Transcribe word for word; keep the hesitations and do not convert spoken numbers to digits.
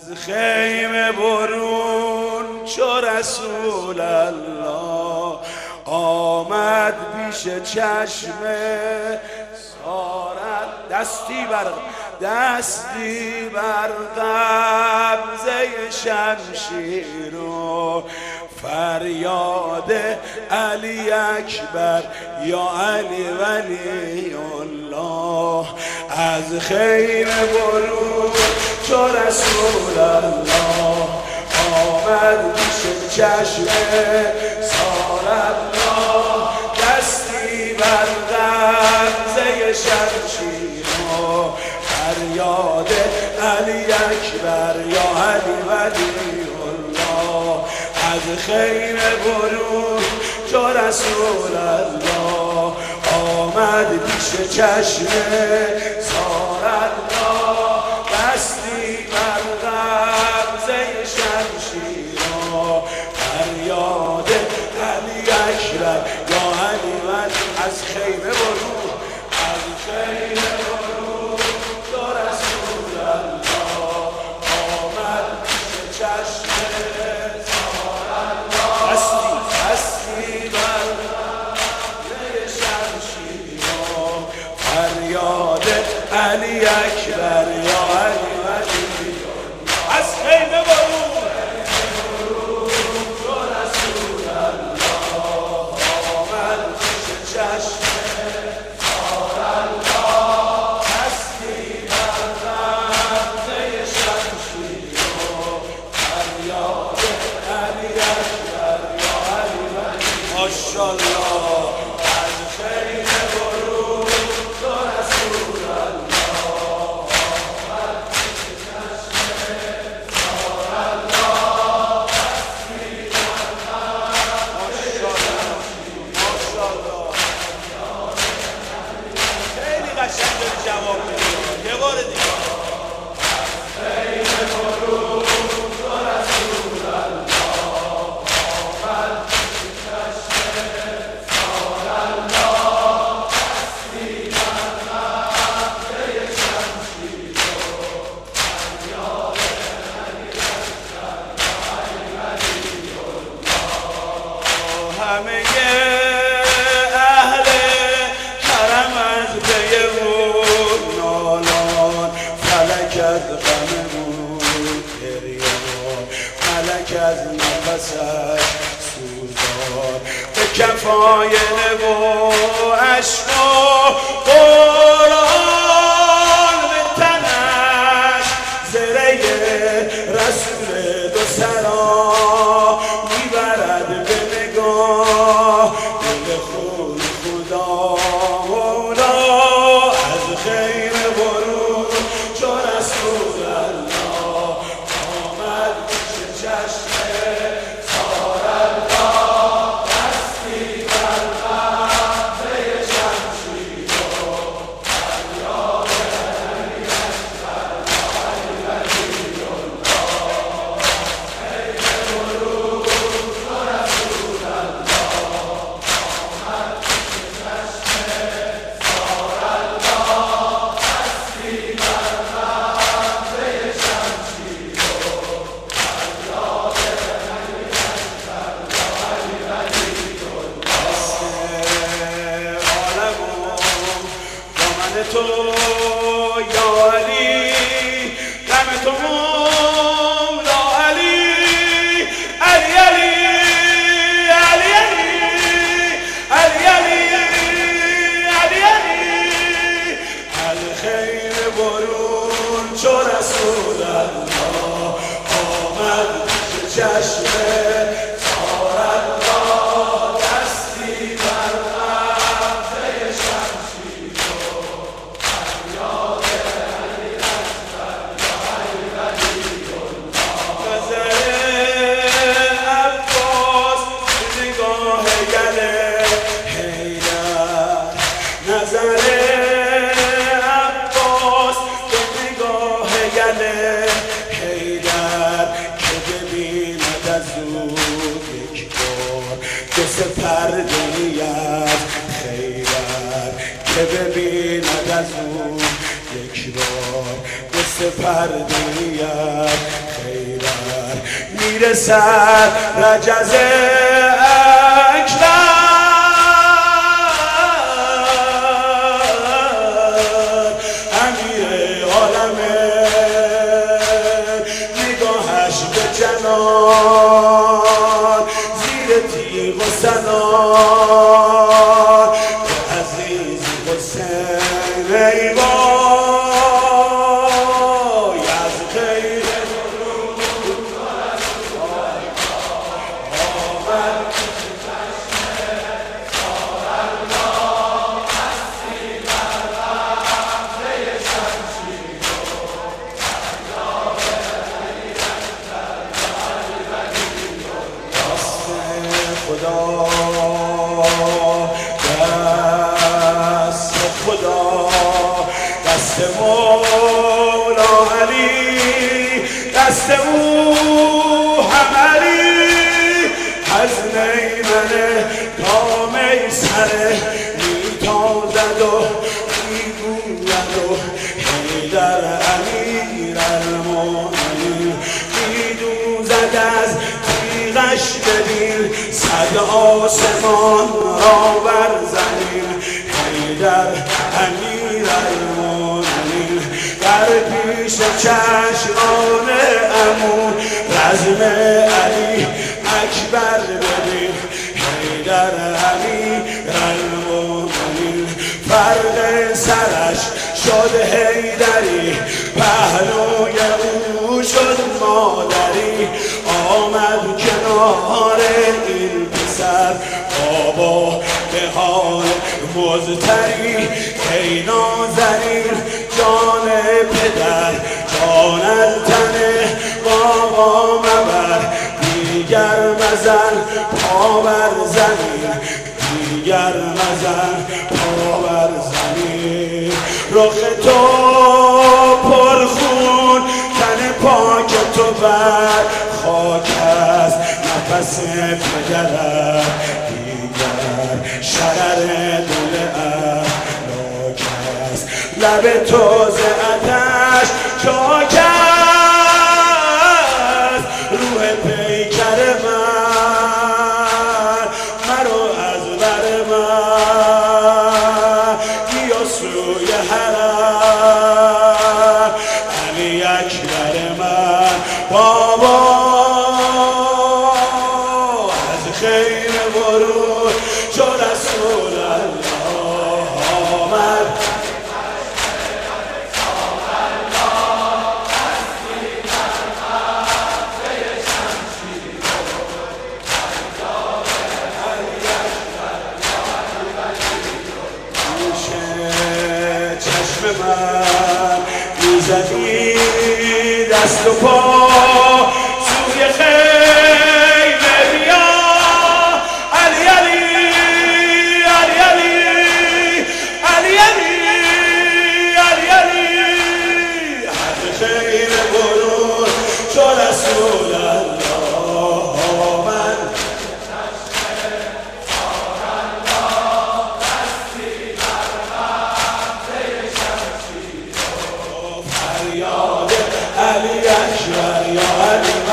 خیمه برون چو رسول الله آمد پیش چشمه سارت دستی بر دستی بر قبضه شمشیر و فریاد علی اکبر یا علی ولی الله. از خیمه برون چو رسول الله آمد پیش چشمه سارت الله دستی بر قبضه شمشیر و فریاد علی اکبر یا علی ولی الله. از خیمه برون چو رسول الله آمد پیش چشمه سارت الله دستی بر قبضه شمشیر و فریاد علی اکبر یا علی ولی. از خیمه برون از خیمه برون چو رسول الله آمد پیش چشمه سارت الله دستی بر قبضه شمشیر و فریاد علی اکبر یا علی ولی. از خیمه برون چو رسول الله آمد پیش چشمه سارت الله دستی بر قبضه شمشیر و فریاد علی اکبر یا علی ولی. ماشاءالله. از خیمه برون چو رسول الله آمد پیش چشمه سارت الله دستی بر قبضه شمشیر. ماشاءالله. خیلی قشنگ داری جواب میدی. یه بار دیگه. خیمه برون چو رسول الله آمد پیش چشمه سارت الله دستی بر قبضه شمشیر و فریاد علی اکبر یا علی ولی الله. همه اهل حرم از پی او نالان فلک از غممون گریان ملک از نفسش سوزان به کفای نبو عشق و قرآن به تنش زره رسول دو سرا میبرد به نگاه دل خود خدا مولا. از خیمه برون چو رسول الله آمد پیش چشمه سارت الله دستی بر قبضه شمشیر و فریاد علی اکبر یا علی ولی الله. خیمه برون چو رسول الله آمد پیش چشمه سارت الله دستی بر قبضه شمشیر و فریاد علی اکبر یا علی ولی الله. عالمم دامن تو یا علی غم تو مولا علی علی علی علی علی علی علی علی. از خیمه برون چو رسول الله آمد پیش چشمه سارت الله دستی بر قبضه شمشیر و فریاد علی اکبر یا علی ولی الله. نظر عباس به نگاه گله حیدر نظر عباس به نگاه گله حیدر که ببیند از او یک بار دو سه پرده از خیبر که ببیند از او یک بار دو سه پرده از میرسد رجز اکبر. امیر عالمه نگاهش به جنان زیر تیغ و سنان عزیز حسین ای وای از غیر خدا دست خدا دست مولا علی دست او هم علی از نیمنه تا میسره میتازد و میگوید و حیدر امیر المؤمنین میدوزد از تیغش ببین صد آسمان را بر زمین حیدر امیر المؤمنین در پیش چشمان امون رزم علی اکبر ببین حیدر امیر المؤمنین فرق سرش شد حیدری پهلوی او شد مادری آمد کنار این پسر بابا به حال مضطری ای نازنین جان پدر جان از تن بابا مبر دیگر مزن پا بر زمین دیگر مزن پا بر زمین رخ تو پرخون تن پاک تو بر خاک است نفس پدرت دیگر شرر دل افلاک است لب تو ز آتش چاک است روح پیکر من مرو از بر من بیا سوی حرم علی اکبر من بابا از خیر ورود چو رسول الله آمد چشم من میزدی دست و پا سوی خیمه بیا علی علی علی علی علی علی علی علی از خیمه برون چو رسول الله آمد فریاد علی اکبر یا علی